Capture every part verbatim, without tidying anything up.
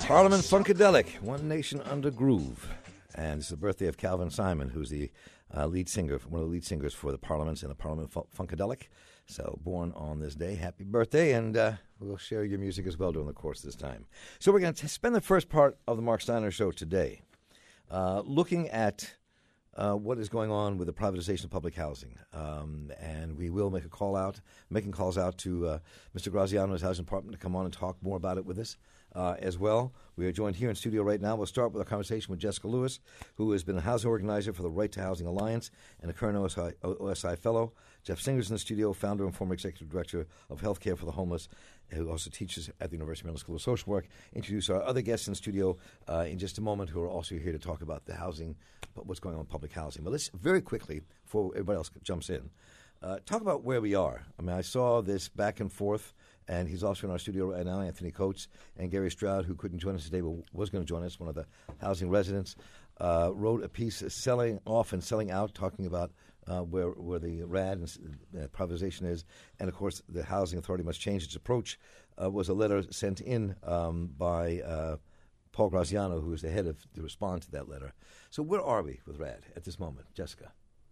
Parliament Funkadelic, One Nation Under Groove. And it's the birthday of Calvin Simon, who's the uh, lead singer, one of the lead singers for the Parliaments and the Parliament Funkadelic. So, born on this day, happy birthday, and uh, we'll share your music as well during the course of this time. So we're going to spend the first part of the Mark Steiner Show today uh, looking at uh, what is going on with the privatization of public housing. Um, and we will make a call out, making calls out to uh, Mister Graziano's Housing Department to come on and talk more about it with us. Uh, as well. We are joined here in studio right now. We'll start with a conversation with Jessica Lewis, who has been a housing organizer for the Right to Housing Alliance and a current O S I, O S I fellow. Jeff Singer's in the studio, founder and former executive director of Healthcare for the Homeless, who also teaches at the University of Maryland School of Social Work. Introduce our other guests in the studio uh, in just a moment, who are also here to talk about the housing, what's going on with public housing. But let's very quickly, before everybody else jumps in, uh, talk about where we are. I mean, I saw this back and forth. And he's also in our studio right now, Anthony Coates and Gary Stroud, who couldn't join us today but was going to join us, one of the housing residents, uh, wrote a piece selling off and selling out, talking about uh, where where the R A D and uh, privatization is. And, of course, the Housing Authority must change its approach, uh, was a letter sent in um, by uh, Paul Graziano, who is the head of to respond to that letter. So where are we with R A D at this moment? Jessica?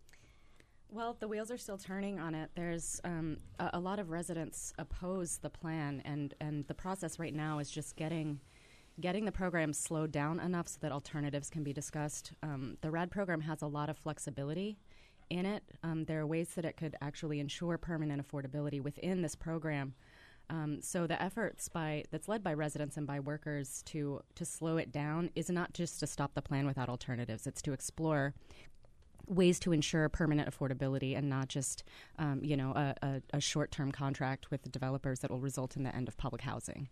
Well, the wheels are still turning on it. There's um, a, a lot of residents oppose the plan, and, and the process right now is just getting getting the program slowed down enough so that alternatives can be discussed. Um, the R A D program has a lot of flexibility in it. Um, there are ways that it could actually ensure permanent affordability within this program. Um, so the efforts by that's led by residents and by workers to to slow it down is not just to stop the plan without alternatives. It's to explore ways to ensure permanent affordability and not just, um, you know, a, a, a short-term contract with the developers that will result in the end of public housing.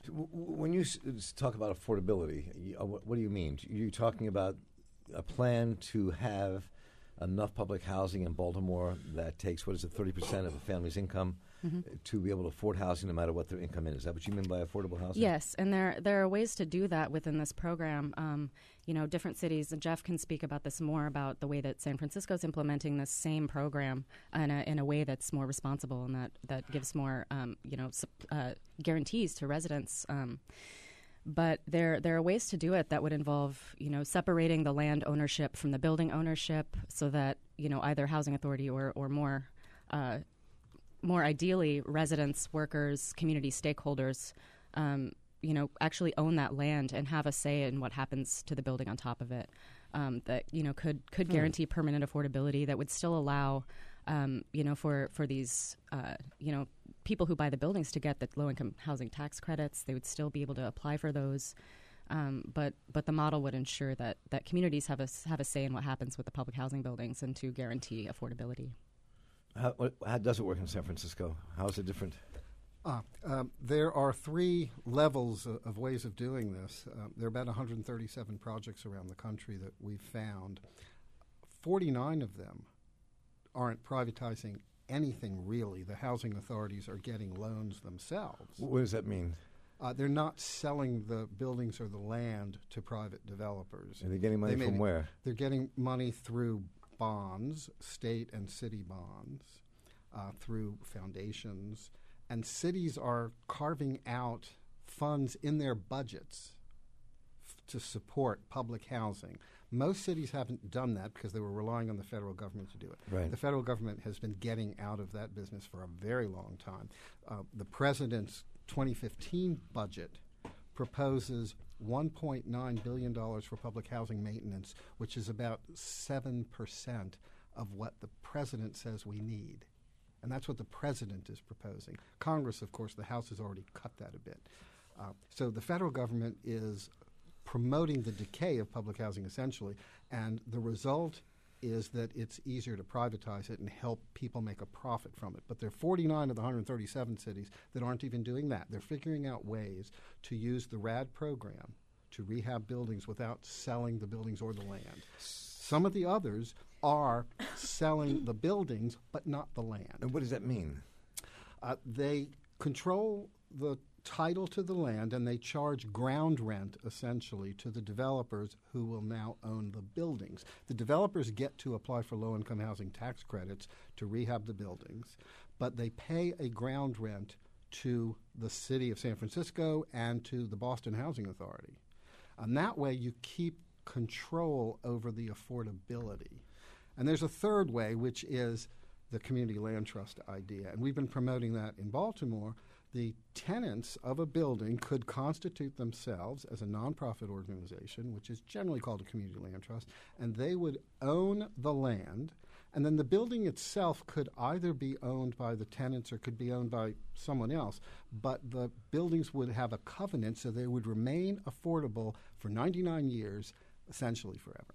When you s- talk about affordability, you, uh, what, what do you mean? You're talking about a plan to have enough public housing in Baltimore that takes, what is it, thirty percent of a family's income mm-hmm. to be able to afford housing no matter what their income is. Is that what you mean by affordable housing? Yes, and there there are ways to do that within this program. Um, you know, different cities, and Jeff can speak about this more, about the way that San Francisco is implementing this same program in a, in a way that's more responsible and that, that gives more, um, you know, uh, guarantees to residents. Um, But there there are ways to do it that would involve, you know, separating the land ownership from the building ownership so that, you know, either housing authority or, or more uh, more ideally residents, workers, community stakeholders, um, you know, actually own that land and have a say in what happens to the building on top of it. Um, that, you know, could could hmm. guarantee permanent affordability that would still allow, um, you know, for, for these, uh, you know, people who buy the buildings to get the low-income housing tax credits. They would still be able to apply for those. Um, but but the model would ensure that, that communities have a, have a say in what happens with the public housing buildings and to guarantee affordability. How, what, how does it work in San Francisco? How is it different? Uh, um, there are three levels of, of ways of doing this. Uh, there are about one hundred thirty-seven projects around the country that we've found. forty-nine of them aren't privatizing anything, really. The housing authorities are getting loans themselves. What does that mean? Uh, they're not selling the buildings or the land to private developers. Are they getting money they from may, where? They're getting money through bonds, state and city bonds, uh, through foundations. And cities are carving out funds in their budgets f- to support public housing. Most cities haven't done that because they were relying on the federal government to do it. Right. The federal government has been getting out of that business for a very long time. Uh, the president's twenty fifteen budget proposes one point nine billion dollars for public housing maintenance, which is about seven percent of what the president says we need. And that's what the president is proposing. Congress, of course, the House has already cut that a bit. Uh, so the federal government is promoting the decay of public housing, essentially, and the result is that it's easier to privatize it and help people make a profit from it. But there are forty-nine of the one hundred thirty-seven cities that aren't even doing that. They're figuring out ways to use the R A D program to rehab buildings without selling the buildings or the land. Some of the others are selling the buildings but not the land. And what does that mean? Uh, they control the title to the land, and they charge ground rent, essentially, to the developers who will now own the buildings. The developers get to apply for low-income housing tax credits to rehab the buildings, but they pay a ground rent to the city of San Francisco and to the Boston Housing Authority. And that way you keep control over the affordability. And there's a third way, which is the community land trust idea. And we've been promoting that in Baltimore. The tenants of a building could constitute themselves as a nonprofit organization, which is generally called a community land trust, and they would own the land. And then the building itself could either be owned by the tenants or could be owned by someone else. But the buildings would have a covenant, so they would remain affordable for ninety-nine years, essentially forever.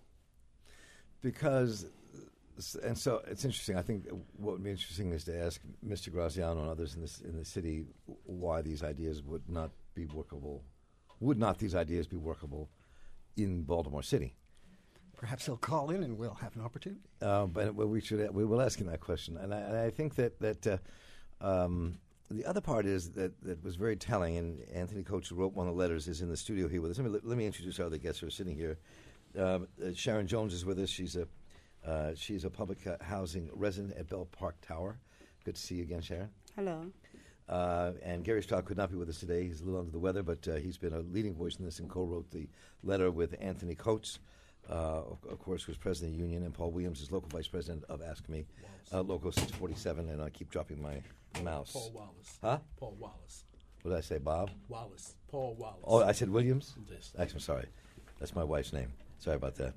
Because, and so it's interesting. I think what would be interesting is to ask Mister Graziano and others in this in the city why these ideas would not be workable. Would not these ideas be workable in Baltimore City? Perhaps he'll call in and we'll have an opportunity. Uh, but well, we should we will ask him that question, and I, and I think that that uh, um, the other part is that that was very telling. And Anthony Coates, who wrote one of the letters, is in the studio here with us. Let me, let me introduce our other guests who are sitting here. Uh, uh, Sharon Jones is with us. She's a uh, she's a public uh, housing resident at Bell Park Tower. Good to see you again, Sharon. Hello. Uh, and Gary Stroud could not be with us today. He's a little under the weather, but uh, he's been a leading voice in this and co-wrote the letter with Anthony Coates. Uh, of, of course, who's president of the union, and Paul Williams is local vice president of Ask Me, uh, local six forty-seven, and I keep dropping my mouse. Paul Wallace. Huh? Paul Wallace. What did I say, Bob? Wallace. Paul Wallace. Oh, I said Williams? Yes. Actually, I'm sorry. That's my wife's name. Sorry about that.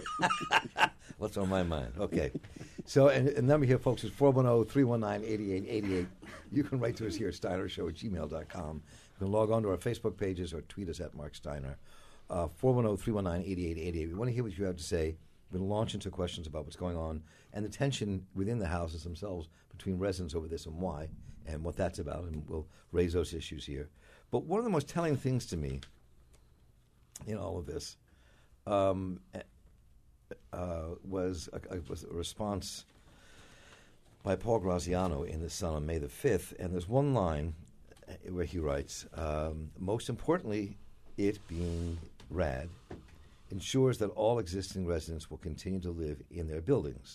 What's on my mind? Okay. So, and the number here, folks, is four one zero, three one nine, eight eight eight eight. You can write to us here at steiner show at gmail dot com. You can log on to our Facebook pages or tweet us at Mark Steiner. Uh, four one zero, three one nine, eight eight eight eight. We want to hear what you have to say. We're going to launch into questions about what's going on and the tension within the houses themselves between residents over this and why and what that's about, and we'll raise those issues here. But one of the most telling things to me in all of this um, uh, was, a, a, was a response by Paul Graziano in The Sun on May the fifth, and there's one line where he writes, um, most importantly, it being RAD, ensures that all existing residents will continue to live in their buildings.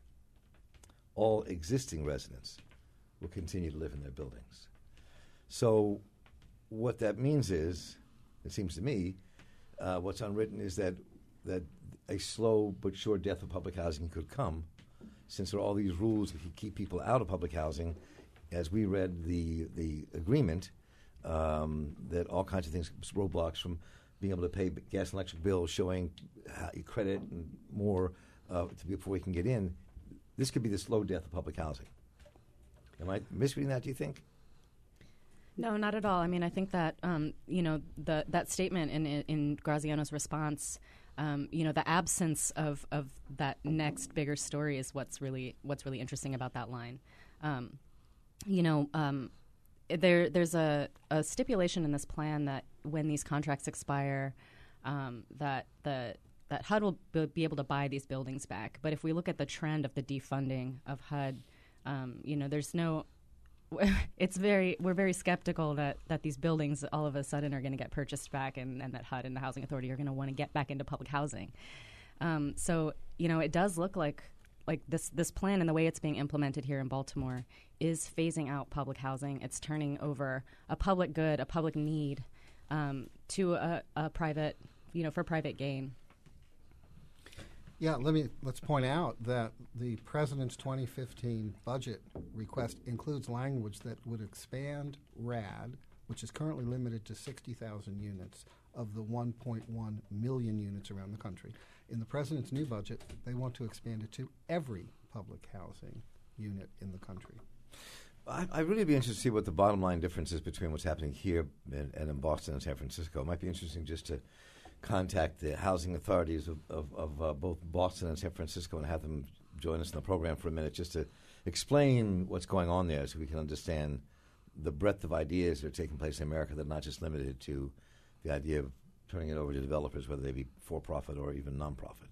All existing residents will continue to live in their buildings. So what that means is, it seems to me, uh, what's unwritten is that that a slow but sure death of public housing could come, since there are all these rules that keep people out of public housing. As we read the, the agreement, um, that all kinds of things, roadblocks from being able to pay gas and electric bills, showing how you credit and more uh, to be, before we can get in. This could be the slow death of public housing. Am I misreading that, do you think? No, not at all. I mean, I think that, um, you know, the, that statement in, in Graziano's response, um, you know, the absence of, of that next bigger story is what's really what's really interesting about that line. Um, you know, um, there there's a, a stipulation in this plan that when these contracts expire, um, that the that H U D will b- be able to buy these buildings back. But if we look at the trend of the defunding of H U D, um, you know, there's no. It's very we're very skeptical that, that these buildings all of a sudden are going to get purchased back, and, and that H U D and the Housing Authority are going to want to get back into public housing. Um, so you know, it does look like like this this plan and the way it's being implemented here in Baltimore is phasing out public housing. It's turning over a public good, a public need, um, to a, a private, you know, for private gain. Yeah, let me let's point out that the president's twenty fifteen budget request includes language that would expand RAD, which is currently limited to sixty thousand units of the one point one million units around the country. In the president's new budget, they want to expand it to every public housing unit in the country. I, I'd really be interested to see what the bottom line difference is between what's happening here and, and in Boston and San Francisco. It might be interesting just to contact the housing authorities of, of, of uh, both Boston and San Francisco and have them join us in the program for a minute just to explain what's going on there so we can understand the breadth of ideas that are taking place in America that are not just limited to the idea of turning it over to developers, whether they be for-profit or even non-profit.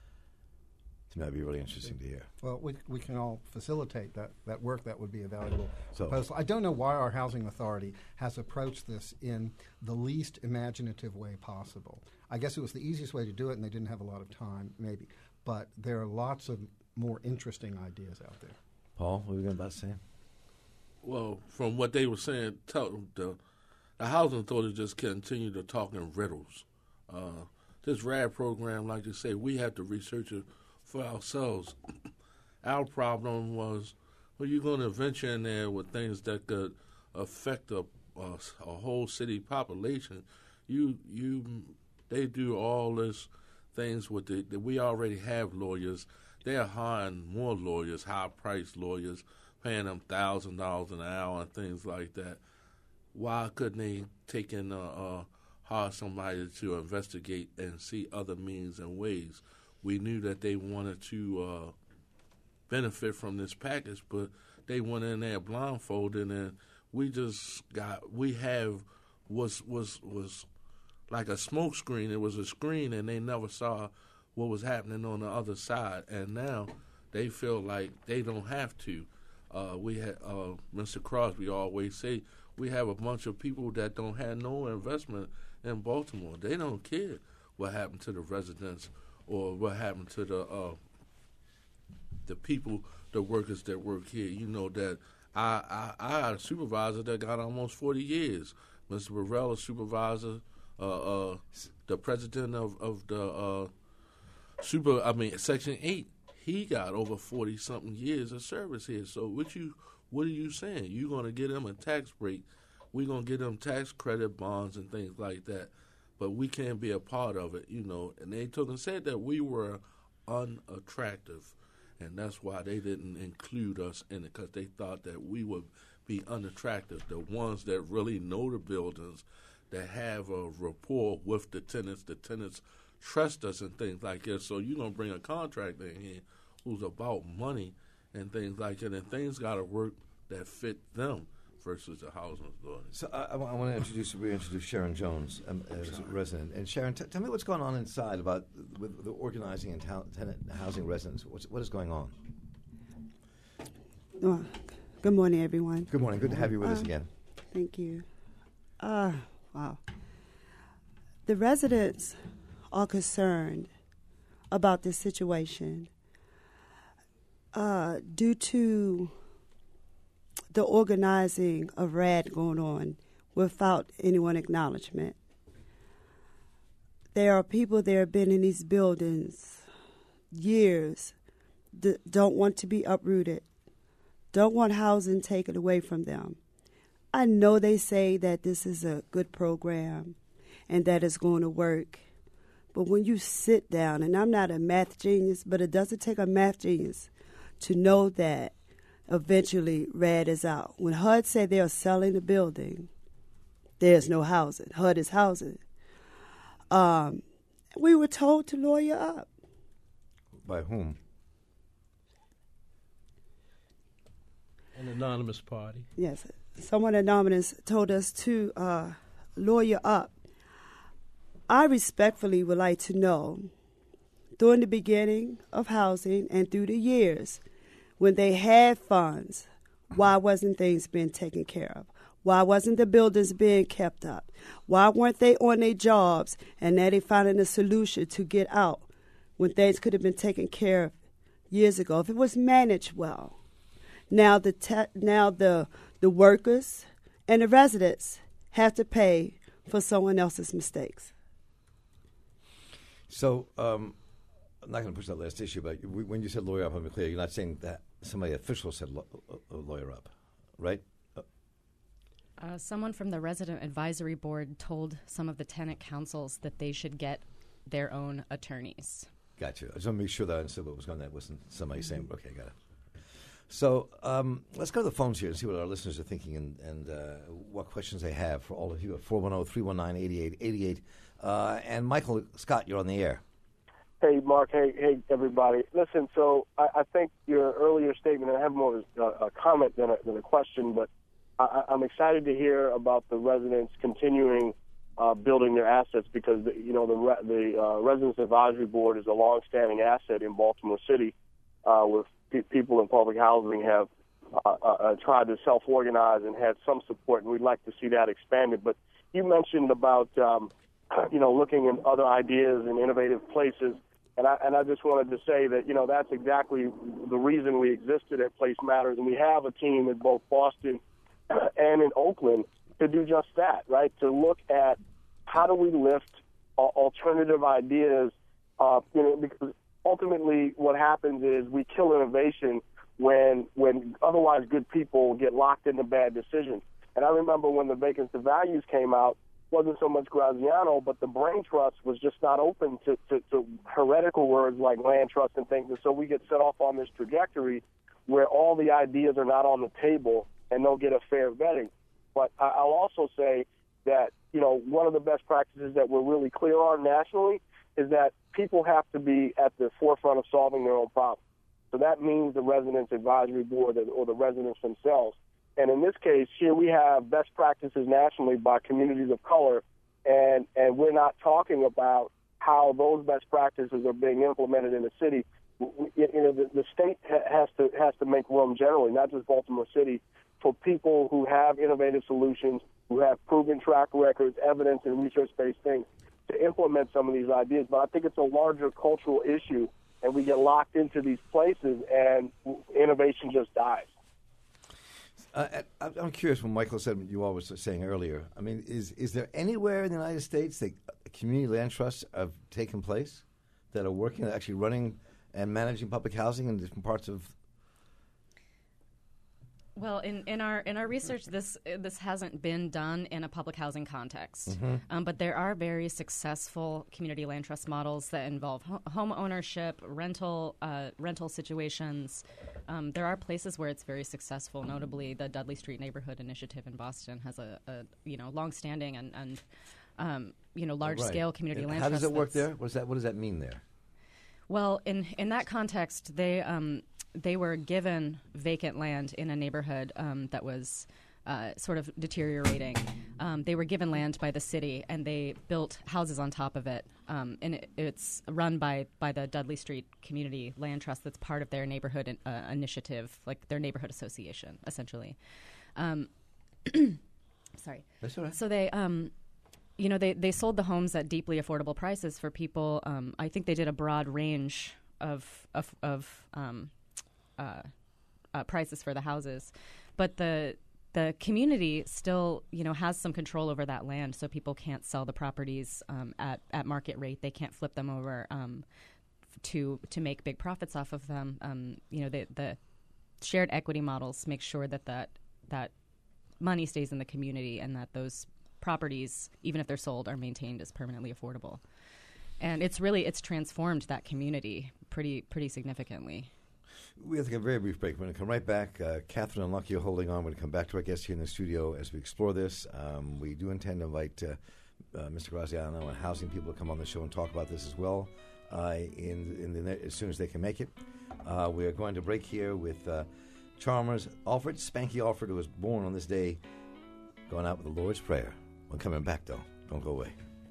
To me, that would be really interesting to hear. Well, we we can all facilitate that, that work. That would be a valuable So- proposal. I don't know why our housing authority has approached this in the least imaginative way possible. I guess it was the easiest way to do it, and they didn't have a lot of time, maybe. But there are lots of more interesting ideas out there. Paul, what were you about to say? Well, from what they were saying, tell, the, the housing authority just continue to talk in riddles. Uh, this R A D program, like you say, we have to research it for ourselves. Our problem was, well, you're going to venture in there with things that could affect a, a, a whole city population. You, you, they do all this things with the, the we already have lawyers. They're hiring more lawyers, high-priced lawyers, paying them one thousand dollars an hour and things like that. Why couldn't they take in, uh, uh, hire somebody to investigate and see other means and ways? We knew that they wanted to uh, benefit from this package, but they went in there blindfolded, and we just got, we have, was, was, was like a smoke screen. It was a screen, and they never saw what was happening on the other side, and now they feel like they don't have to. Uh, we had uh, Mister Crosby always say we have a bunch of people that don't have no investment in Baltimore. They don't care what happened to the residents or what happened to the uh, the people, the workers that work here. You know that I I, I had a supervisor that got almost forty years. Mister Burrell, a supervisor, uh, uh, the president of of the. Uh, Super, I mean, Section eight, he got over forty-something years of service here. So what you, what are you saying? You're going to get them a tax break. We're going to get them tax credit bonds and things like that. But we can't be a part of it, you know. And they took and said that we were unattractive. And that's why they didn't include us in it, because they thought that we would be unattractive. The ones that really know the buildings, that have a rapport with the tenants, the tenants trust us and things like that. So you're going to bring a contractor in here who's about money and things like that, and things got to work that fit them versus the housing authority. So I, I want to introduce, reintroduce Sharon Jones um, as a resident. And Sharon, t- tell me what's going on inside about with the organizing and ta- tenant housing residents. What's, what is going on? Well, good morning, everyone. Good morning. Good to have you with uh, us again. Thank you. Uh, wow. The residents are concerned about this situation uh, due to the organizing of R A D going on without anyone acknowledgement. There are people that have been in these buildings years that don't want to be uprooted, don't want housing taken away from them. I know they say that this is a good program and that it's going to work. But when you sit down, and I'm not a math genius, but it doesn't take a math genius to know that eventually R A D is out. When H U D said they are selling the building, there's no housing. H U D is housing. Um, we were told to lawyer up. By whom? An anonymous party. Yes. Someone anonymous told us to uh, lawyer up. I respectfully would like to know, during the beginning of housing and through the years, when they had funds, why wasn't things being taken care of? Why wasn't the buildings being kept up? Why weren't they on their jobs and now they finding a solution to get out when things could have been taken care of years ago if it was managed well? Now the te- now the the workers and the residents have to pay for someone else's mistakes. So um, I'm not going to push that last issue, but when you said lawyer up, I'm clear. You're not saying that somebody official said lo- uh, lawyer up, right? Uh, Uh, someone from the resident advisory board told some of the tenant councils that they should get their own attorneys. Gotcha. I just want to make sure that I understood what was going on. That wasn't somebody saying, okay, got it. So um, let's go to the phones here and see what our listeners are thinking and, and uh, what questions they have for all of you at four one zero, three one nine, eight eight eight eight. Uh, and Michael Scott, you're on the air. Hey, Mark. Hey, hey, everybody. Listen, so I, I think your earlier statement, and I have more of a, a comment than a, than a question, but I, I'm excited to hear about the residents continuing uh, building their assets because, the, you know, the, re- the uh, Residents Advisory Board is a longstanding asset in Baltimore City uh, with pe- people in public housing have uh, uh, tried to self-organize and had some support, and we'd like to see that expanded. But you mentioned about, um, you know, looking at other ideas and innovative places. And I, and I just wanted to say that, you know, that's exactly the reason we existed at Place Matters. And we have a team in both Boston and in Oakland to do just that, right? To look at how do we lift uh, alternative ideas, uh, you know, because ultimately what happens is we kill innovation when when otherwise good people get locked into bad decisions. And I remember when the Vacants to Values came out, wasn't so much Graziano, but the brain trust was just not open to, to, to heretical words like land trust and things. And so we get set off on this trajectory where all the ideas are not on the table and they'll get a fair vetting. But I'll also say that, you know, one of the best practices that we're really clear on nationally is that people have to be at the forefront of solving their own problems. So that means the Residents Advisory Board or the residents themselves. And in this case, here we have best practices nationally by communities of color, and, and we're not talking about how those best practices are being implemented in the city. You know, the, the state has to has to make room generally, not just Baltimore City, for people who have innovative solutions, who have proven track records, evidence, and research-based things to implement some of these ideas. But I think it's a larger cultural issue, and we get locked into these places, and innovation just dies. Uh, I'm curious, when Michael said what you all were saying earlier, I mean, is is there anywhere in the United States that community land trusts have taken place that are working, actually running and managing public housing in different parts of? Well, in, in our in our research, this this hasn't been done in a public housing context, mm-hmm. um, but there are very successful community land trust models that involve ho- home ownership, rental uh, rental situations. Um, there are places where it's very successful. Notably, the Dudley Street Neighborhood Initiative in Boston has a, a you know longstanding and and um, you know large scale right. community and land how trust. How does it work there? What does that What does that mean there? Well, in in that context, they. Um, They were given vacant land in a neighborhood um, that was uh, sort of deteriorating. Um, they were given land by the city, and they built houses on top of it. Um, and it, it's run by, by the Dudley Street Community Land Trust. That's part of their neighborhood in, uh, initiative, like their neighborhood association, essentially. Um, sorry. That's all right. So they. Um, You know, they, they sold the homes at deeply affordable prices for people. Um, I think they did a broad range of of, of um, Uh, uh, prices for the houses, but the the community still, you know, has some control over that land, so people can't sell the properties um, at at market rate. They can't flip them over um, to to make big profits off of them. Um, you know, the the shared equity models make sure that that that money stays in the community and that those properties, even if they're sold, are maintained as permanently affordable. And it's really it's transformed that community pretty pretty significantly. We have to take a very brief break. We're going to come right back. Uh, Catherine and Lucky are holding on. We're going to come back to our guests here in the studio as we explore this. Um, we do intend to invite uh, uh, Mister Graziano and housing people to come on the show and talk about this as well uh, in, in the, as soon as they can make it. Uh, we are going to break here with uh, Chalmers Alfred, Spanky Alfred, who was born on this day, going out with the Lord's Prayer. We're coming back, though. Don't go away.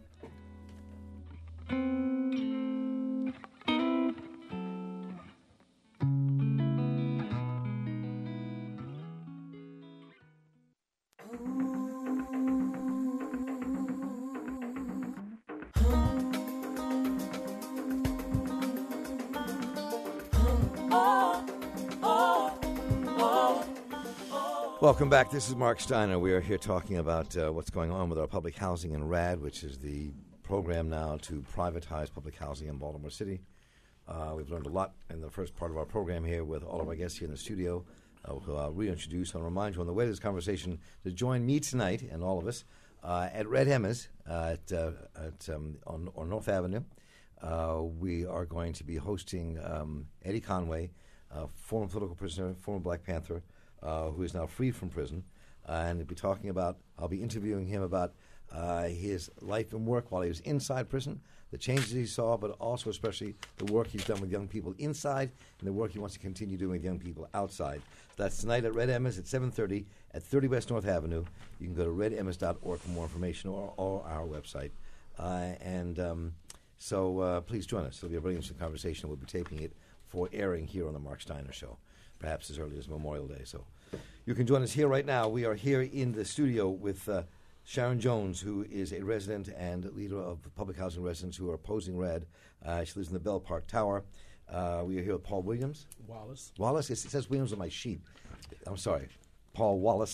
Welcome back. This is Mark Steiner. We are here talking about uh, what's going on with our public housing in RAD, which is the program now to privatize public housing in Baltimore City. Uh, we've learned a lot in the first part of our program here with all of our guests here in the studio, uh, who I'll reintroduce. I'll remind you on the way to this conversation to join me tonight and all of us uh, at Red Emma's uh, at, uh, at um, on, on North Avenue. Uh, we are going to be hosting um, Eddie Conway, uh, former political prisoner, former Black Panther, Uh, who is now freed from prison, uh, and we'll be talking about, I'll be interviewing him about uh, his life and work while he was inside prison, the changes he saw, but also especially the work he's done with young people inside and the work he wants to continue doing with young people outside. So that's tonight at Red Emma's at seven thirty at thirty West North Avenue. You can go to red emmas dot org for more information or, or our website. Uh, and um, so uh, please join us. It'll be a brilliant conversation. We'll be taping it for airing here on the Mark Steiner Show, perhaps as early as Memorial Day. So you can join us here right now. We are here in the studio with uh, Sharon Jones, who is a resident and leader of public housing residents who are opposing RAD. Uh, she lives in the Bell Park Tower. Uh, we are here with Paul Williams. Wallace. Wallace? It says Williams on my sheet. I'm sorry. Paul Wallace.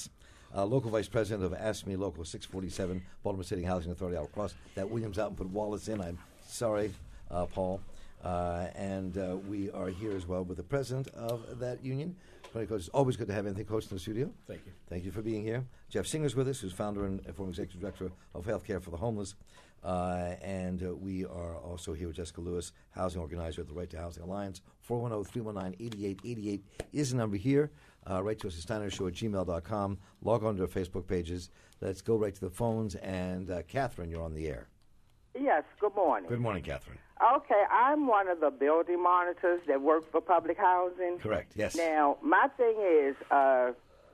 uh, local vice president of ASME Local six forty-seven, Baltimore City Housing Authority. I'll cross that Williams out and put Wallace in. I'm sorry, uh, Paul. Uh, and uh, we are here as well with the president of that union. Tony Coates, it's always good to have Anthony Coates in the studio. Thank you. Thank you for being here. Jeff Singer's with us, who's founder and former executive director of Healthcare for the Homeless. Uh, and uh, we are also here with Jessica Lewis, housing organizer at the Right to Housing Alliance. four one zero, three one nine, eight eight eight eight is the number here. Uh, write to us at steiner show at gmail dot com. Log on to our Facebook pages. Let's go right to the phones. And uh, Catherine, you're on the air. Yes, good morning. Good morning, Catherine. Okay, I'm one of the building monitors that work for public housing. Correct, yes. Now, my thing is, uh,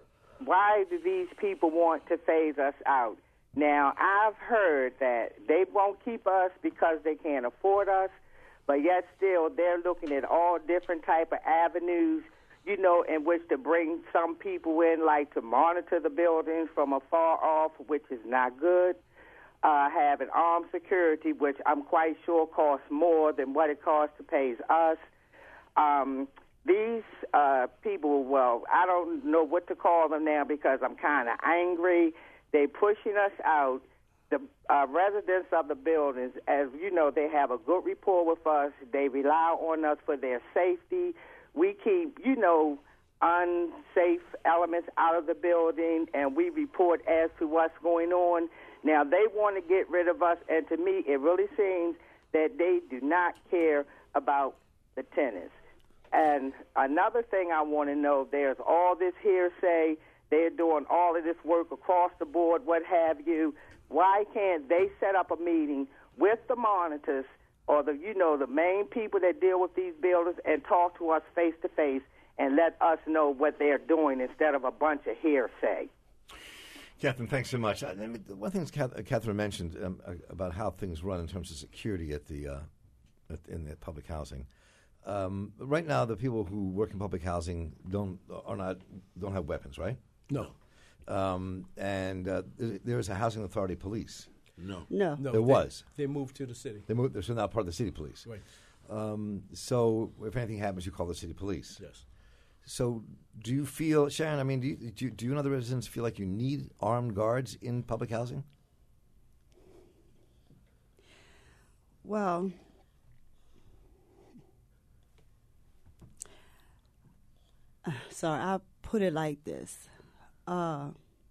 why do these people want to phase us out? Now, I've heard that they won't keep us because they can't afford us, but yet still they're looking at all different type of avenues, you know, in which to bring some people in, like to monitor the buildings from afar off, which is not good. Uh, having armed security, which I'm quite sure costs more than what it costs to pay us. Um, these uh, people, well, I don't know what to call them now because I'm kind of angry. They're pushing us out. The uh, residents of the buildings, as you know, they have a good rapport with us. They rely on us for their safety. We keep, you know, unsafe elements out of the building, and we report as to what's going on. Now, they want to get rid of us, and to me, it really seems that they do not care about the tenants. And another thing I want to know, there's all this hearsay. They're doing all of this work across the board, what have you. Why can't they set up a meeting with the monitors or the, you know, the main people that deal with these buildings and talk to us face to face and let us know what they're doing instead of a bunch of hearsay? Catherine, thanks so much. I mean, one thing Catherine mentioned um, about how things run in terms of security at the uh, at, in the public housing. Um, right now, the people who work in public housing don't are not don't have weapons, right? No. Um, and uh, there is a housing authority police. No. No. No, There they, was. They moved to the city. They moved. They're so now part of the city police. Right. Um, so if anything happens, you call the city police. Yes. So do you feel, Sharon, I mean, do you, do you, do you and other residents feel like you need armed guards in public housing? Well, uh, sorry, I'll put it like this. Uh,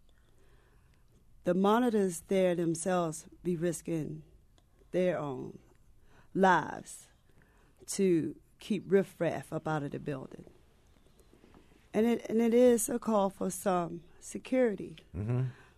the monitors there themselves be risking their own lives to keep riffraff up out of the building. And it and it is a call for some security. Mm-hmm.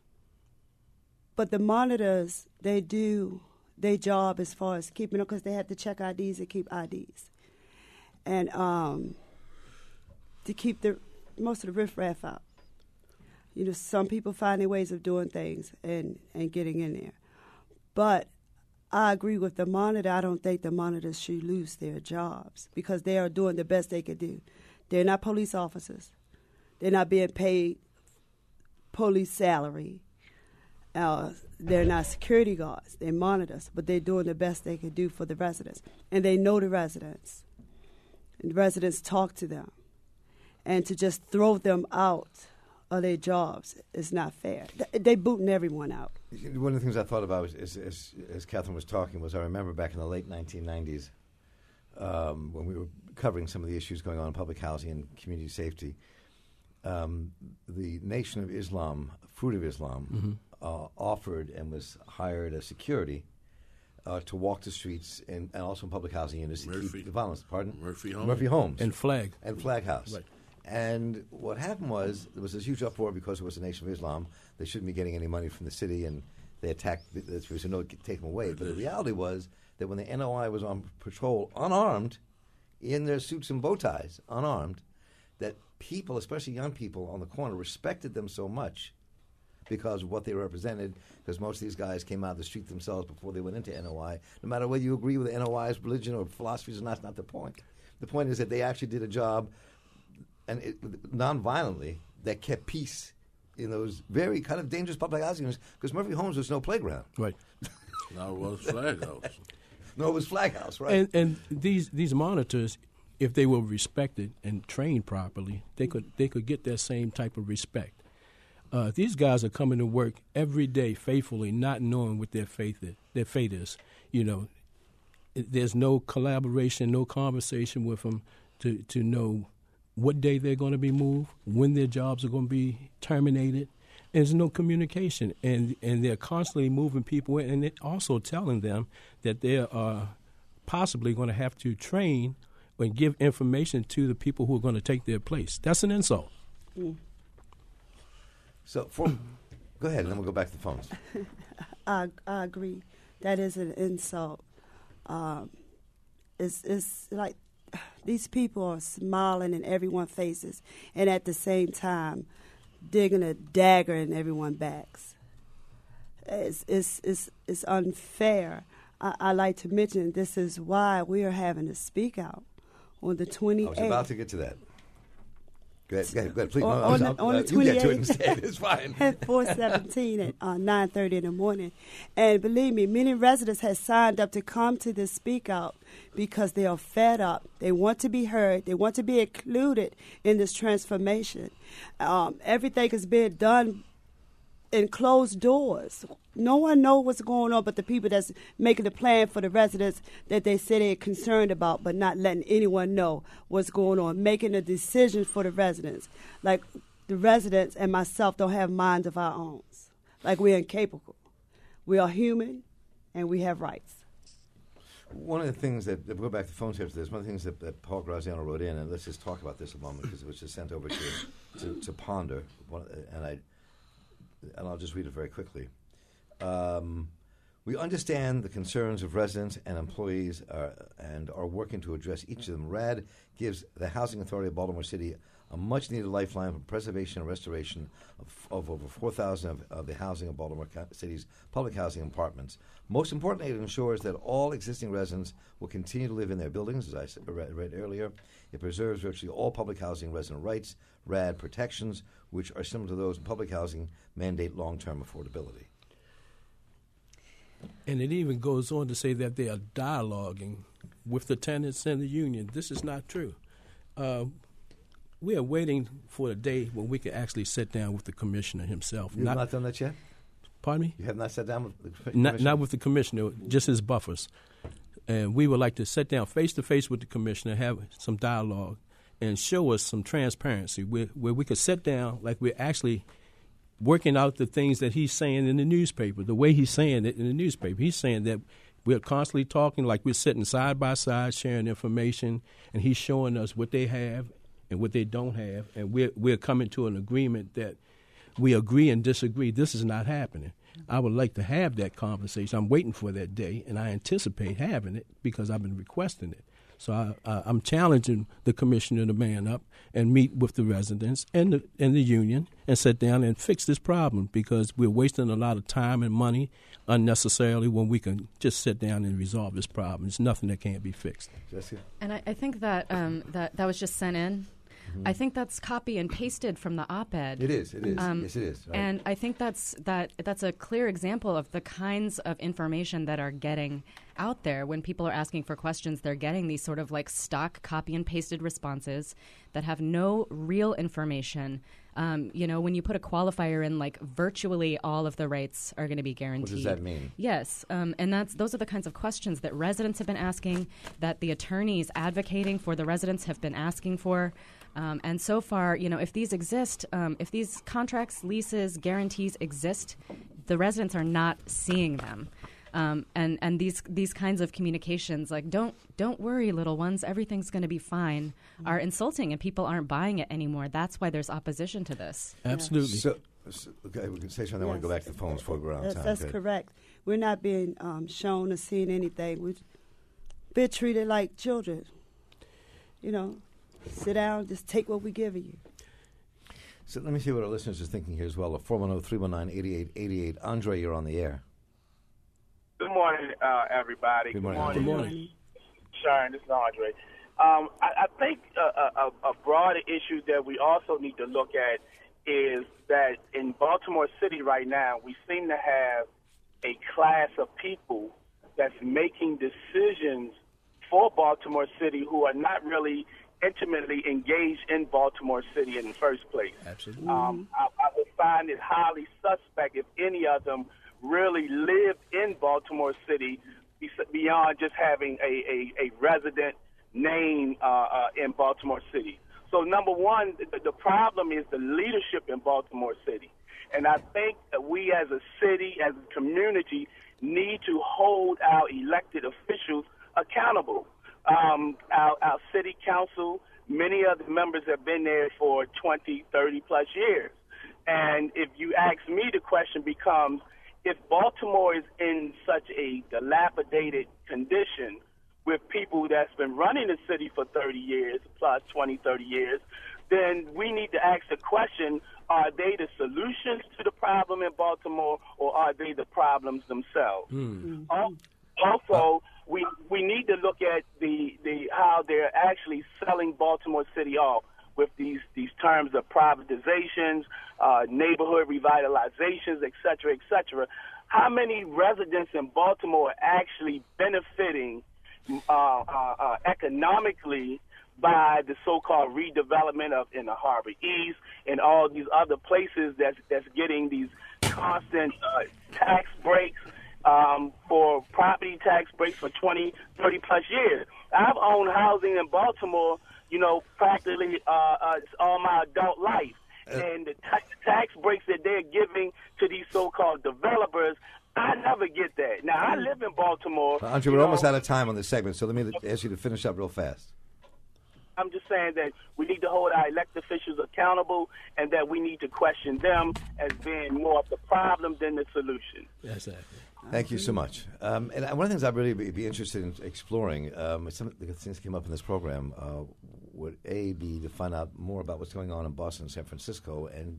But the monitors, they do their job as far as keeping them, because they have to check I Ds and keep I Ds. And um, to keep the most of the riffraff out. You know, some people find their ways of doing things and, and getting in there. But I agree with the monitor. I don't think the monitors should lose their jobs because they are doing the best they could do. They're not police officers. They're not being paid police salary. Uh, they're not security guards. They're monitors, but they're doing the best they can do for the residents. And they know the residents. And the residents talk to them. And to just throw them out of their jobs is not fair. They booting everyone out. One of the things I thought about is, as, as Catherine was talking was I remember back in the late nineteen nineties um, when we were covering some of the issues going on in public housing and community safety, um, the Nation of Islam, Fruit of Islam, mm-hmm. uh, offered and was hired as security uh, to walk the streets and, and also in public housing units Murphy. to keep the violence. Pardon? Murphy Homes. Murphy Homes. And Flag. And Flag House. Right. And what happened was there was this huge uproar because it was the Nation of Islam. They shouldn't be getting any money from the city, and they attacked the, the so no, take them away. But the reality was that when the N O I was on patrol, unarmed, in their suits and bow ties, unarmed, that people, especially young people on the corner, respected them so much because of what they represented, because most of these guys came out of the street themselves before they went into N O I. No matter whether you agree with N O I's religion or philosophies or not, that's not the point. The point is that they actually did a job, and it, non-violently, that kept peace in those very kind of dangerous public housing units, because Murphy Homes was no playground. Right. Now it was Flag House. No, it was Flag House, right? And, and these these monitors, if they were respected and trained properly, they could they could get that same type of respect. Uh, these guys are coming to work every day faithfully, not knowing what their faith is, their fate is. You know, it, there's no collaboration, no conversation with them to, to know what day they're going to be moved, when their jobs are going to be terminated. There's no communication, and, and they're constantly moving people in, and also telling them that they are possibly going to have to train and give information to the people who are going to take their place. That's an insult. Mm. So, for, go ahead, and then we'll go back to the phones. I, I agree. That is an insult. Um, it's, it's like these people are smiling in everyone's faces, and at the same time, digging a dagger in everyone's backs. It's, it's, it's, it's unfair. I, I like to mention this is why we are having to speak out on the twenty-eighth. I was about to get to that. Go ahead, go ahead, go ahead please. On, no, on, I'll, the, on uh, the you get to it twenty-eighth instead. It's fine. at four seventeen at uh, nine thirty in the morning. And believe me, many residents have signed up to come to this speak out because they are fed up. They want to be heard. They want to be included in this transformation. Um, everything is being done in closed doors. No one knows what's going on but the people that's making the plan for the residents that they say they're concerned about, but not letting anyone know what's going on, making a decision for the residents. Like the residents and myself don't have minds of our own. Like we're incapable. We are human and we have rights. One of the things that, we'll go back to the phones here after this, one of the things that, that Paul Graziano wrote in, and let's just talk about this a moment because it was just sent over to, to, to ponder, and I and I'll just read it very quickly. Um, we understand the concerns of residents and employees uh, and are working to address each of them. R A D gives the Housing Authority of Baltimore City a much-needed lifeline for preservation and restoration of, of over four thousand of, of the housing of Baltimore City's public housing apartments. Most importantly, it ensures that all existing residents will continue to live in their buildings, as I said, read, read earlier. It preserves virtually all public housing resident rights. R A D protections, which are similar to those in public housing, mandate long-term affordability. And it even goes on to say that they are dialoguing with the tenants and the union. This is not true. Uh, we are waiting for the day when we can actually sit down with the commissioner himself. You have not done that yet? Pardon me? You have not sat down with the commissioner? Not, not with the commissioner, just his buffers. And we would like to sit down face-to-face with the commissioner, have some dialogue, and show us some transparency where, where we could sit down like we're actually working out the things that he's saying in the newspaper, the way he's saying it in the newspaper. He's saying that we're constantly talking like we're sitting side by side sharing information, and he's showing us what they have and what they don't have, and we're, we're coming to an agreement that we agree and disagree. This is not happening. I would like to have that conversation. I'm waiting for that day, and I anticipate having it because I've been requesting it. So I, uh, I'm challenging the commissioner to man up and meet with the residents and the, and the union and sit down and fix this problem because we're wasting a lot of time and money unnecessarily when we can just sit down and resolve this problem. There's nothing that can't be fixed. Jessica? And I, I think that, um, that that was just sent in. I think that's copy and pasted from the op-ed. It is. It is. Um, yes, it is. Right. And I think that's that that's a clear example of the kinds of information that are getting out there. When people are asking for questions, they're getting these sort of like stock copy and pasted responses that have no real information. Um, you know, when you put a qualifier in, like virtually all of the rights are going to be guaranteed. What does that mean? Yes, um, and that's those are the kinds of questions that residents have been asking, that the attorneys advocating for the residents have been asking for. Um, and so far, you know, if these exist, um, if these contracts, leases, guarantees exist, the residents are not seeing them. Um, and and these these kinds of communications, like don't don't worry, little ones, everything's going to be fine, are insulting, and people aren't buying it anymore. That's why there's opposition to this. Absolutely. So, so okay, we can say something. Yes. I want to go back to the phones before we go around That's, time. that's correct. We're not being um, shown or seeing anything. We've been treated like children. You know, sit down, just take what we're giving you. So let me see what our listeners are thinking here as well. four one zero, three one nine, eight eight eight eight. Andre, you're on the air. Good morning, uh, everybody. Good morning. Good morning. Sharon, this is Andre. Um, I, I think a, a, a broader issue that we also need to look at is that in Baltimore City right now, we seem to have a class of people that's making decisions for Baltimore City who are not really intimately engaged in Baltimore City in the first place. Absolutely. Um, I, I would find it highly suspect if any of them really lived in Baltimore City beyond just having a, a, a resident name uh, uh, in Baltimore City. So number one, the, the problem is the leadership in Baltimore City. And I think that we as a city, as a community, need to hold our elected officials accountable. Um, our, our city council, many of the members have been there for twenty, thirty plus years. And if you ask me, the question becomes, if Baltimore is in such a dilapidated condition with people that's been running the city for thirty years, plus twenty, thirty years, then we need to ask the question, are they the solutions to the problem in Baltimore, or are they the problems themselves? Mm. Also, we we need to look at the, the how they're actually selling Baltimore City off with these, these terms of privatizations, uh, neighborhood revitalizations, et cetera, et cetera. How many residents in Baltimore are actually benefiting uh, uh, uh, economically by the so-called redevelopment of in the Harbor East and all these other places that's, that's getting these constant uh, tax breaks um, for property tax breaks for twenty, thirty plus years. I've owned housing in Baltimore, you know, practically uh, uh, all my adult life. And the tax, tax breaks that they're giving to these so-called developers, I never get that. Now, I live in Baltimore. Uh, Andre, we're know, almost out of time on this segment, so let me ask you to finish up real fast. I'm just saying that we need to hold our elected officials accountable and that we need to question them as being more of the problem than the solution. Yes, exactly. Thank you so much. Um, and one of the things I'd really be, be interested in exploring, um, some of the things that came up in this program, uh, would A, be to find out more about what's going on in Boston and San Francisco, and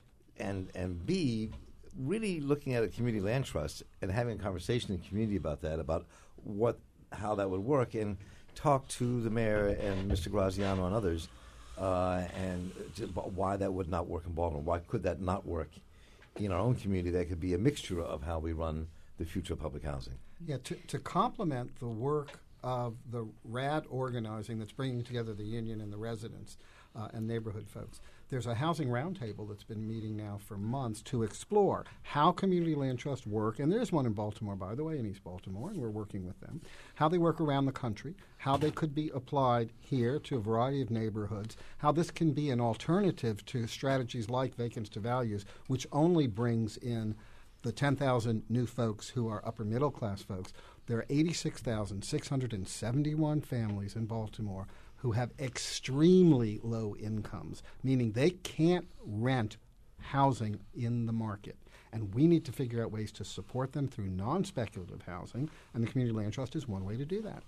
and and B, really looking at a community land trust and having a conversation in the community about that, about what how that would work, and talk to the mayor and Mister Graziano and others, uh, and why that would not work in Baltimore. Why could that not work in our own community? That could be a mixture of how we run the future of public housing. Yeah, to, to complement the work of the R A D organizing that's bringing together the union and the residents uh, and neighborhood folks, there's a housing roundtable that's been meeting now for months to explore how community land trusts work, and there's one in Baltimore, by the way, in East Baltimore, and we're working with them, how they work around the country, how they could be applied here to a variety of neighborhoods, how this can be an alternative to strategies like vacants to values, which only brings in the ten thousand new folks who are upper middle class folks. There are eighty-six thousand six hundred seventy-one families in Baltimore who have extremely low incomes, meaning they can't rent housing in the market. And we need to figure out ways to support them through non-speculative housing, and the Community Land Trust is one way to do that.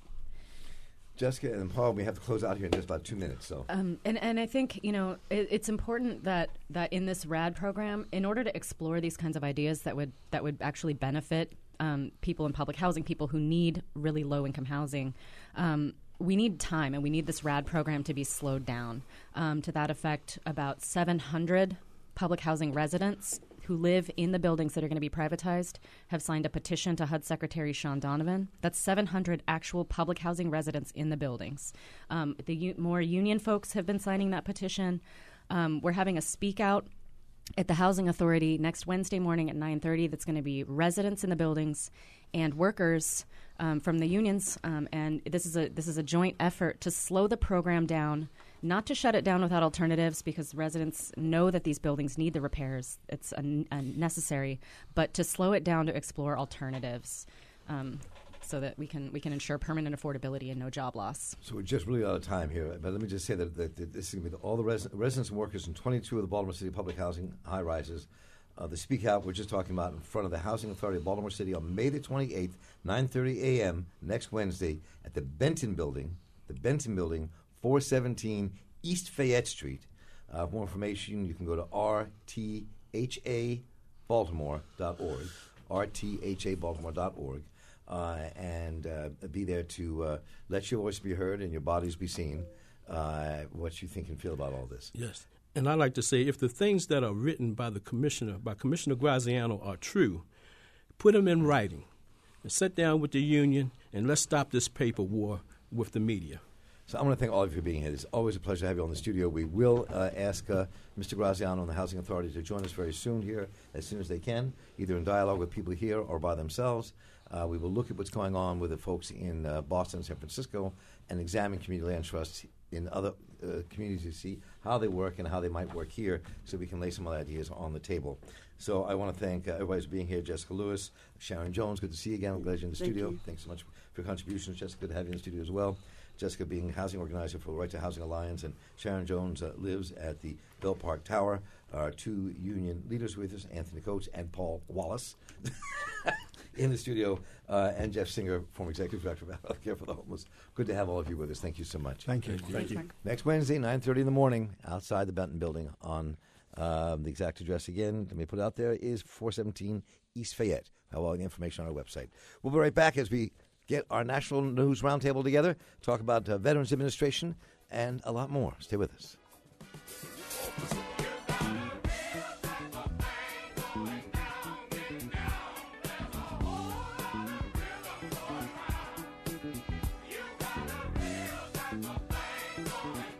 Jessica and Paul, we have to close out here in just about two minutes. So, um, and and I think you know it, it's important that that in this R A D program, in order to explore these kinds of ideas that would that would actually benefit um, people in public housing, people who need really low income housing, um, we need time, and we need this R A D program to be slowed down. Um, to that effect, about seven hundred public housing residents who live in the buildings that are going to be privatized have signed a petition to H U D Secretary Sean Donovan. That's seven hundred actual public housing residents in the buildings. Um, the u- more union folks have been signing that petition. Um, we're having a speak out at the Housing Authority next Wednesday morning at nine thirty. That's going to be residents in the buildings and workers um, from the unions. Um, and this is a this is a joint effort to slow the program down. Not to shut it down without alternatives, because residents know that these buildings need the repairs. It's un- unnecessary, but to slow it down to explore alternatives, um, so that we can we can ensure permanent affordability and no job loss. So we're just really out of time here, but let me just say that, that, that this is going to be the, all the res- residents and workers in twenty-two of the Baltimore City public housing high rises. Uh, the speak out we're just talking about in front of the Housing Authority of Baltimore City on May the twenty-eighth, nine thirty a.m. next Wednesday at the Benton Building, the Benton Building, four seventeen East Fayette Street. Uh, for more information, you can go to r t h a baltimore dot org, r t h a baltimore dot org, uh, and uh, be there to uh, let your voice be heard and your bodies be seen, uh, what you think and feel about all this. Yes. And I like to say, if the things that are written by the commissioner, by Commissioner Graziano, are true, put them in writing and sit down with the union, and let's stop this paper war with the media. So I want to thank all of you for being here. It's always a pleasure to have you on the studio. We will uh, ask uh, Mister Graziano and the Housing Authority to join us very soon here, as soon as they can, either in dialogue with people here or by themselves. Uh, we will look at what's going on with the folks in uh, Boston and San Francisco and examine community land trusts in other uh, communities to see how they work and how they might work here so we can lay some other ideas on the table. So I want to thank uh, everybody for being here. Jessica Lewis, Sharon Jones, good to see you again. I'm glad you're in the Thank studio. you. Thanks so much for your contributions. Jessica, good to have you in the studio as well. Jessica being housing organizer for the Right to Housing Alliance, and Sharon Jones uh, lives at the Bell Park Tower. Our two union leaders with us, Anthony Coates and Paul Wallace, in the studio, uh, and Jeff Singer, former executive director of Health Care for the Homeless. Good to have all of you with us. Thank you so much. Thank you. Thank you. Next Wednesday, nine thirty in the morning, outside the Benton Building on um, the exact address again, let me put it out there, is four seventeen East Fayette. I have all the information on our website. We'll be right back as we get our National News Roundtable together, talk about uh, Veterans Administration, and a lot more. Stay with us. You got to build that thing going down.